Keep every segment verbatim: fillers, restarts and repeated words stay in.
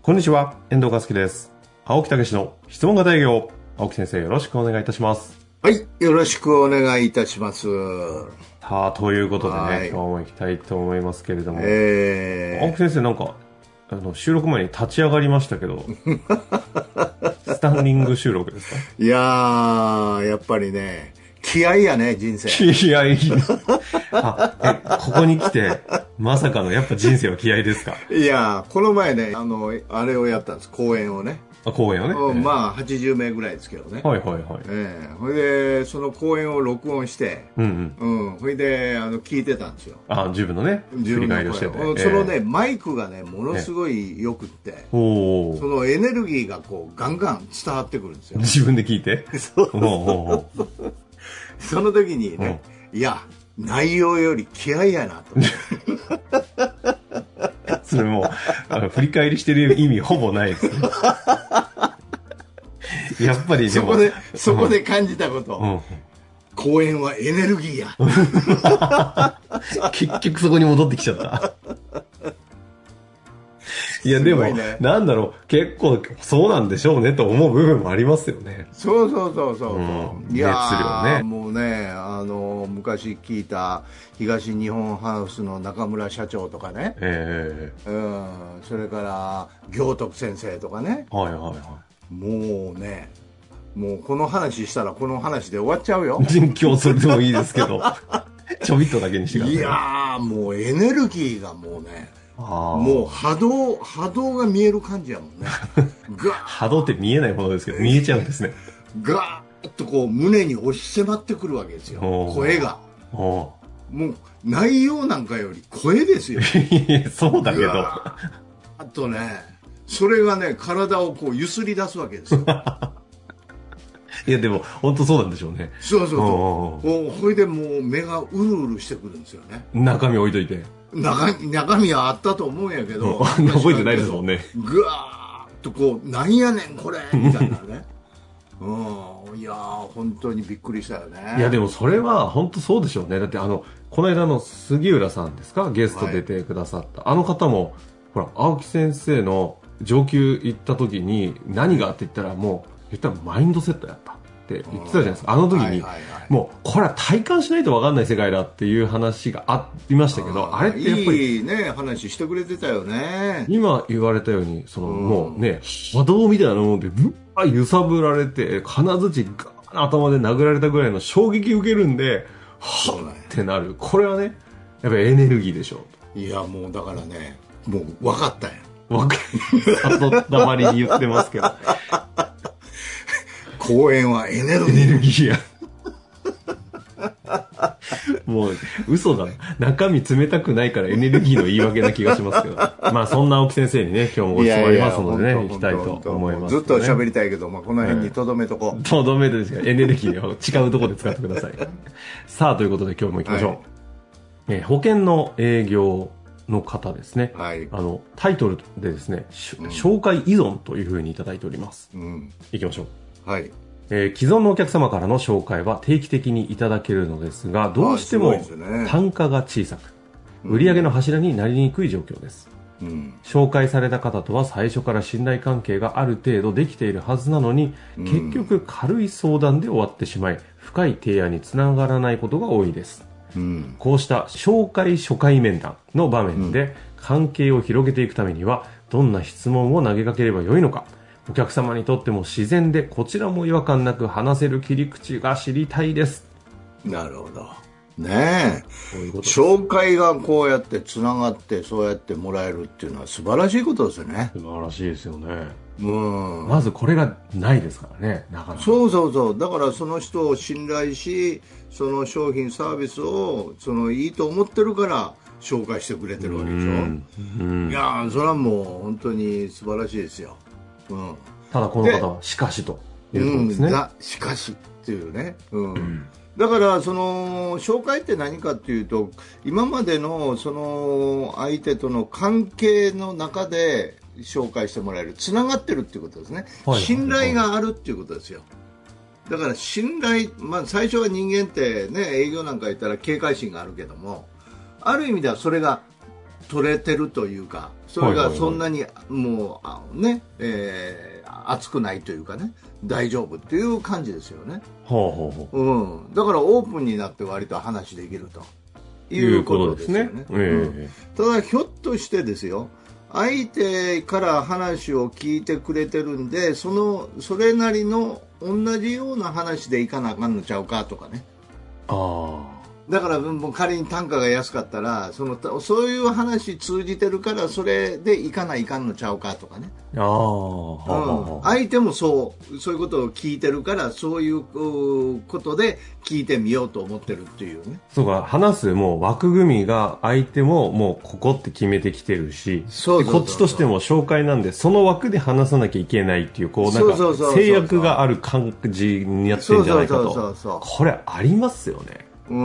こんにちは、遠藤和樹です。青木武の質問型営業。青木先生、よろしくお願いいたします。 はい、よろしくお願いいたします。 さあ、ということでね、今日も行きたいと思いますけれども、 えー、 青木先生、なんかあの収録前に立ち上がりましたけどスタンディング収録ですか？ いやー、やっぱりね、気合いやね、人生。 気合いあ、え、ここに来てまさかのやっぱ人生は気合いですか？ いやー、この前ね、あのあれをやったんです、講演をね。 あ、講演をね、えー、 まあはちじゅうめいぐらいですけどね。 はいはいはい。 えー、ほいでその講演を録音して、うんうん、うん、ほいであの聞いてたんですよ。 あ、自分のね、振り返りをしてて、 そのね、えー、マイクがねものすごいよくって、えー、 そのエネルギーがこうガンガン伝わってくるんですよ。 自分で聞いてそうそう。その時にね、いや内容より気合いやなと思ってそれもあの振り返りしてる意味ほぼないですねやっぱりでもそこでそこで感じたこと、うん、講演はエネルギーや結局そこに戻ってきちゃったいやでも、ね、なんだろう、結構そうなんでしょうねと思う部分もありますよね。 そうそうそうそう、うん、いや熱量ね。 もうね、あの昔聞いた東日本ハウスの中村社長とかね、えーうん、それから行徳先生とかね、 はいはいはい、 もうね、もうこの話したらこの話で終わっちゃうよ。 今日それでもいいですけどちょびっとだけにしてください。 いやー、もうエネルギーがもうね、もう波動波動が見える感じやもんね波動って見えないものですけど見えちゃうんですね。 ガーッとこう胸に押し迫ってくるわけですよ、声が。もう内容なんかより声ですよそうだけどあとね、それがね体をこう揺すり出すわけですよいやでも本当そうなんでしょうね。 そうそうそう。ほいでもう目がうるうるしてくるんですよね。 中身置いといて。 中, 中身はあったと思うんやけど、 うん、覚えてないですもんね。 ぐわーっとこう、なんやねんこれみたいなねうん、いやー本当にびっくりしたよね。 いやでもそれは本当そうでしょうね。だってあのこの間の杉浦さんですか、ゲスト出てくださった、はい、あの方もほら青木先生の上級行った時に何がって言ったら、もう言ったらマインドセットやったって言ってたじゃないですか。あの時に、はいはいはい、もうこれは体感しないと分かんない世界だっていう話がありましたけど、 あ, あれってやっぱりいいね話してくれてたよね。 今言われたようにその、うん、もうね波動みたいなものでぶっあ揺さぶられて金槌ガーン頭で殴られたぐらいの衝撃受けるんで、はっってなる。これはねやっぱりエネルギーでしょう。いやもうだからね、もう分かったんや。 分かったたまりに言ってますけど公演はエネルギー。 エネルギーやもう嘘だ。中身冷たくないからエネルギーの言い訳な気がしますけどまあそんな青木先生にね今日もご質問ありますのでね、行きたいと思います、ね、 ずっと喋りたいけど、まあ、この辺にとどめとこう。 とどめですがエネルギーを違うところで使ってくださいさあということで今日も行きましょう、はい、えー、保険の営業の方ですね、はい、あのタイトルでですね、うん、紹介依存というふうにいただいております、うん、行きましょう。はい、えー、既存のお客様からの紹介は定期的にいただけるのですが、どうしても単価が小さく、売上の柱になりにくい状況です、うん、紹介された方とは最初から信頼関係がある程度できているはずなのに、うん、結局軽い相談で終わってしまい深い提案につながらないことが多いです、うん、こうした紹介初回面談の場面で関係を広げていくためにはどんな質問を投げかければよいのか、お客様にとっても自然でこちらも違和感なく話せる切り口が知りたいです。 なるほどねえ、うう紹介がこうやってつながってそうやってもらえるっていうのは素晴らしいことですよね。 素晴らしいですよね。 うん、 まずこれがないですからね、なかなか。 そうそうそう、だからその人を信頼し、その商品サービスをそのいいと思ってるから紹介してくれてるわけでしょ。うんうん、いやそれはもう本当に素晴らしいですよ、うん、 ただこの方はしかしということですね、 うん、しかしっていうね、うんうん、だからその紹介って何かっていうと、今までのその相手との関係の中で紹介してもらえる、つながってるっていうことですね、はい、信頼があるっていうことですよ。だから信頼、まあ、最初は人間ってね、営業なんか言ったら警戒心があるけども、ある意味ではそれが取れてるというか、それがそんなにもう、あのね、えー、熱くないというかね、大丈夫っていう感じですよね。 ほうほうほう。 うん、だからオープンになって割と話できるということですよね。 いうことですね。 うん、ただひょっとしてですよ、相手から話を聞いてくれてるんで、そのそれなりの同じような話でいかなあかんのちゃうかとかね。 ああ。 だからもう仮に単価が安かったら、そのそういう話通じてるからそれでいかないかんのちゃうかとかね。 ああ、 うん、相手もそうそういうことを聞いてるから、そういうことで聞いてみようと思ってるっていうね。 そうか、話すもう枠組みが相手ももうここって決めてきてるし、 そうそうそうそう、 こっちとしても紹介なんでその枠で話さなきゃいけないっていう、こうなんか制約がある感じになってるんじゃないかと。これありますよね。 うん、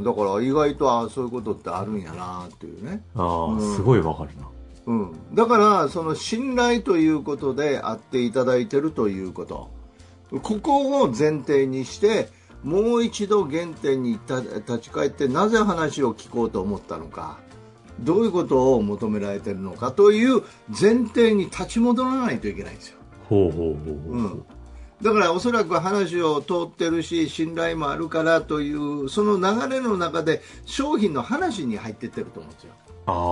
だから意外とあそういうことってあるんやなっていうね。 ああ、 うん、 すごいわかるな。 うん、だからその信頼ということで会っていただいてるということ、ここを前提にしてもう一度原点に立ち返って、なぜ話を聞こうと思ったのか、どういうことを求められているのかという前提に立ち戻らないといけないんですよ。 ほうほうほうほう、うん、 だからおそらく話を通ってるし信頼もあるからというその流れの中で商品の話に入っていってると思うんですよ。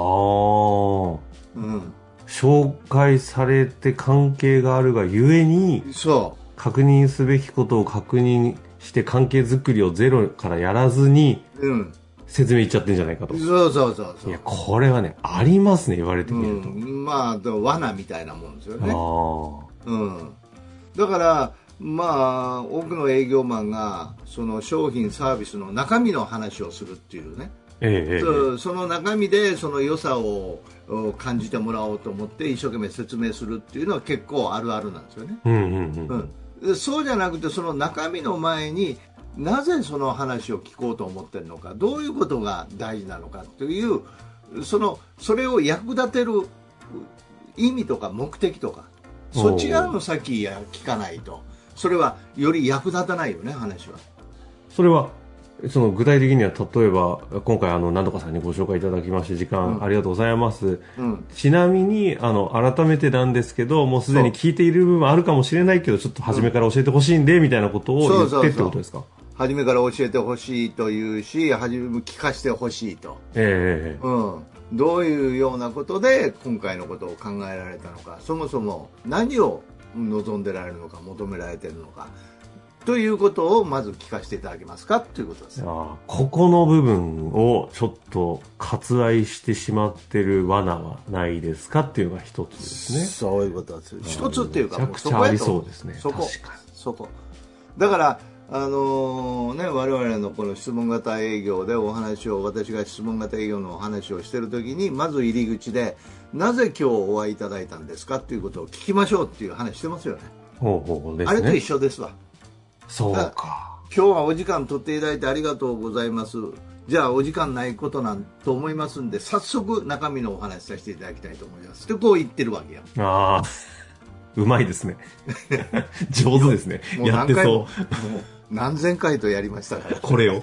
ああ、うん、紹介されて関係があるがゆえに、 そう確認すべきことを確認して関係づくりをゼロからやらずに、うん、説明いっちゃってんじゃないかと。 そうそうそうそう。 いや、これはねありますね、言われてみると。 うん、まあ罠みたいなもんですよね。あ、うん、だからまあ多くの営業マンがその商品サービスの中身の話をするっていうね、ええ、そ, その中身でその良さを感じてもらおうと思って一生懸命説明するっていうのは結構あるあるなんですよね。うんうんうんうん、そうじゃなくてその中身の前になぜその話を聞こうと思ってるのか、どういうことが大事なのかというそのそれを役立てる意味とか目的とか、そっち側の先や聞かないとそれはより役立たないよね、話は。 それはその具体的には、例えば今回あの何とかさんにご紹介いただきまして時間ありがとうございます、うん、ちなみにあの改めてなんですけど、もうすでに聞いている部分あるかもしれないけどちょっと初めから教えてほしいんで、うん、みたいなことを言ってってことですか。 そうそうそう、初めから教えてほしいというし、初め聞かせてほしいと、えーうん、どういうようなことで今回のことを考えられたのか、そもそも何を望んでられるのか、求められているのかということをまず聞かせていただけますかということです。 あ、ここの部分をちょっと割愛してしまってる罠はないですかっていうのが一つですね。 そういうことです。一つっていうかめちゃくちゃありそうですね。 そこ確かにそこだからあのーね、我々のこの質問型営業でお話を、私が質問型営業のお話をしているときに、まず入り口でなぜ今日お会いいただいたんですかということを聞きましょうっていう話してますよね。 ほうほうですね。 あれと一緒ですわ。 そうか。 今日はお時間取っていただいてありがとうございます。じゃあお時間ないことなんと思いますんで、早速中身のお話しさせていただきたいと思いますってこう言ってるわけや。 ああ、うまいですね。上手ですね。やってそう。もう何千回とやりましたからこれを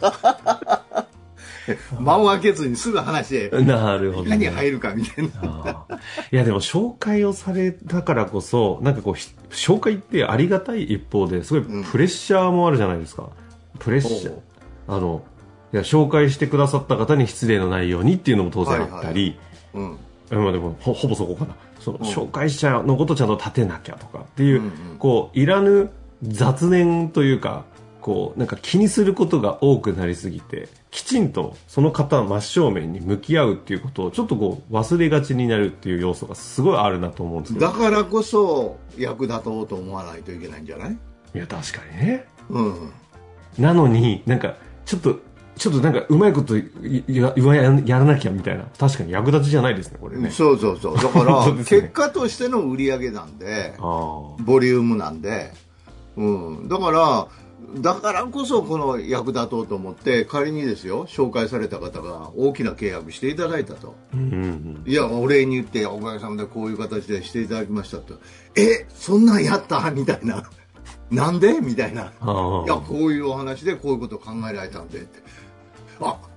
間を空けずにすぐ話でなるほど、ね、 何入るかみたいな。 いやでも紹介をされたからこそ、なんかこう紹介ってありがたい一方ですごいプレッシャーもあるじゃないですか、うん、プレッシャー、あのいや紹介してくださった方に失礼のないようにっていうのも当然あったり、はいはい、うん、まあでも ほ, ほぼそこかな、その、うん、紹介者のことをちゃんと立てなきゃとかっていう、うんうん、こういらぬ雑念というか、こうなんか気にすることが多くなりすぎて、きちんとその方真正面に向き合うっていうことをちょっとこう忘れがちになるっていう要素がすごいあるなと思うんですけど、 だからこそ役立とうと思わないといけないんじゃない？ いや確かにね、 うん、なのになんかちょっとちょっとなんかうまいことややらなきゃみたいな、確かに役立ちじゃないですねこれね。 そうそうそう、だからね、結果としての売り上げなんで、あボリュームなんで、うん、だからだからこそこの役立とうと思って、仮にですよ、紹介された方が大きな契約していただいたと、うんうんうん、いやお礼に言っておかげさまでこういう形でしていただきましたと、えそんなんやったみたいな、なんでみたいな、いやこういうお話でこういうことを考えられたんでって、あ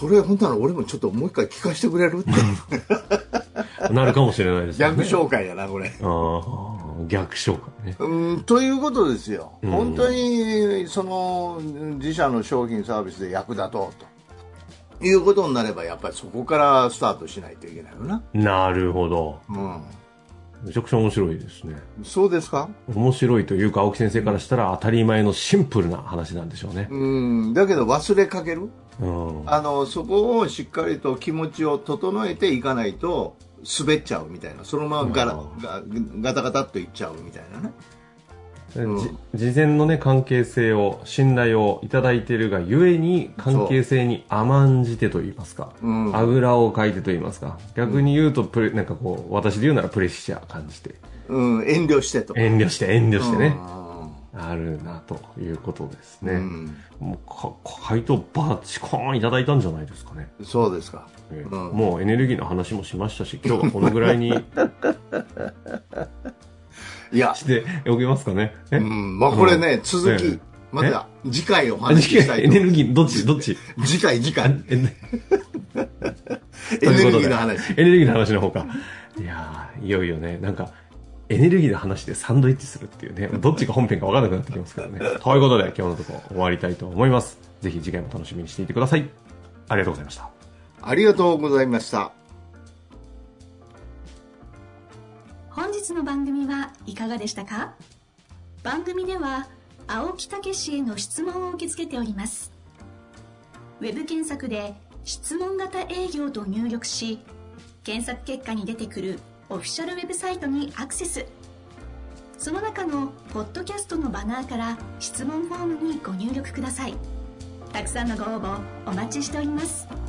それ本当は俺もちょっともう一回聞かせてくれるってなるかもしれないですね。 逆紹介やなこれ。 ああ、逆紹介ね。 うん、ということですよ、 うん、 本当にその自社の商品サービスで役立とうということになれば、やっぱりそこからスタートしないといけないよな。 なるほど。 うん、 めちゃくちゃ面白いですね。 そうですか。 面白いというか、青木先生からしたら当たり前のシンプルな話なんでしょうね。 うん、だけど忘れかける、 うん、 あのそこをしっかりと気持ちを整えていかないと滑っちゃうみたいな、そのままガラガガタガタっといっちゃうみたいなね。 うん、事前のね関係性を信頼をいただいているがゆえに関係性に甘んじてと言いますか、うん、あぐらをかいてと言いますか、逆に言うとプレなんかこう私で言うならプレッシャー感じて、 うん、遠慮してと遠慮して遠慮してね、うん、あるなということですね、うん、もうか回答バチコーンいただいたんじゃないですかね。 そうですか、 えーうん、もうエネルギーの話もしましたし、今日はこのぐらいにいやしておきますかね。 うん、まあこれね、うん、続き、ええ、また次回お話ししたいと。 エネルギーどっちどっち？ 次回次回。エネルギーの話。 エネルギーの話の方か。いやー、いよいよね、なんかエネルギーの話でサンドイッチするっていうね、どっちが本編か分からなくなってきますからね。ということで今日のところ終わりたいと思います。ぜひ次回も楽しみにしていてください。ありがとうございました。 ありがとうございました。 本日の番組はいかがでしたか？番組では青木武氏への質問を受け付けております。ウェブ検索で質問型営業と入力し、検索結果に出てくるオフィシャルウェブサイトにアクセス。その中のポッドキャストのバナーから質問フォームにご入力ください。たくさんのご応募お待ちしております。